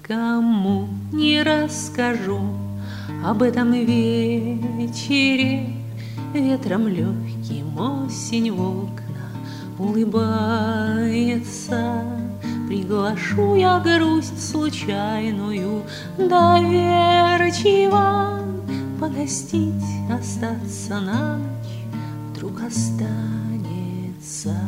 Никому не расскажу об этом вечере. Ветром легким осень в окна улыбается. Приглашу я грусть случайную доверчиво погостить, остаться на ночь вдруг останется.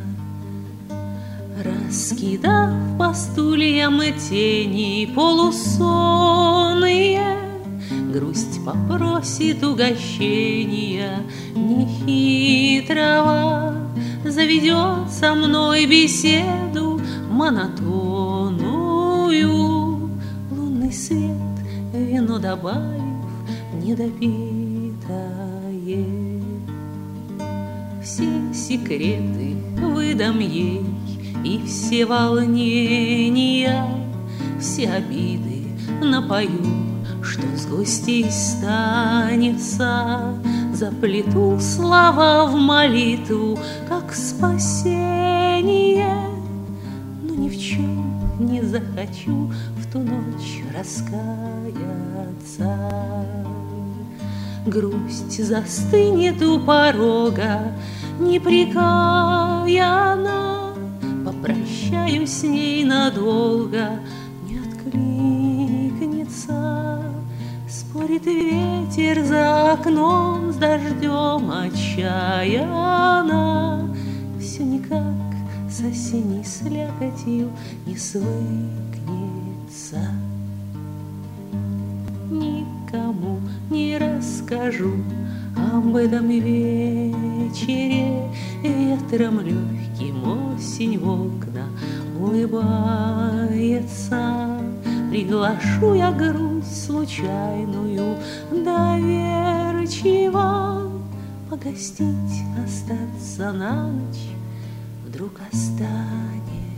Раскидав по стульям тени полусонные, грусть попросит угощения нехитрого, заведет со мной беседу монотонную. Лунный свет, вино добавив недопитое, все секреты выдам ей и все волнения, все обиды напою, что с гостей станется. Заплету слова в молитву, как спасение, но ни в чем не захочу в ту ночь раскаяться. Грусть застынет у порога, непрекаянна, попрощаюсь с ней надолго, не откликнется. Спорит ветер за окном с дождем отчаянно, все никак с осенней слякотью не свыкнется. Никому не расскажу об этом вечере. Ветром легким осень в окна улыбается. Приглашу я грусть случайную доверчиво погостить, остаться на ночь вдруг останется.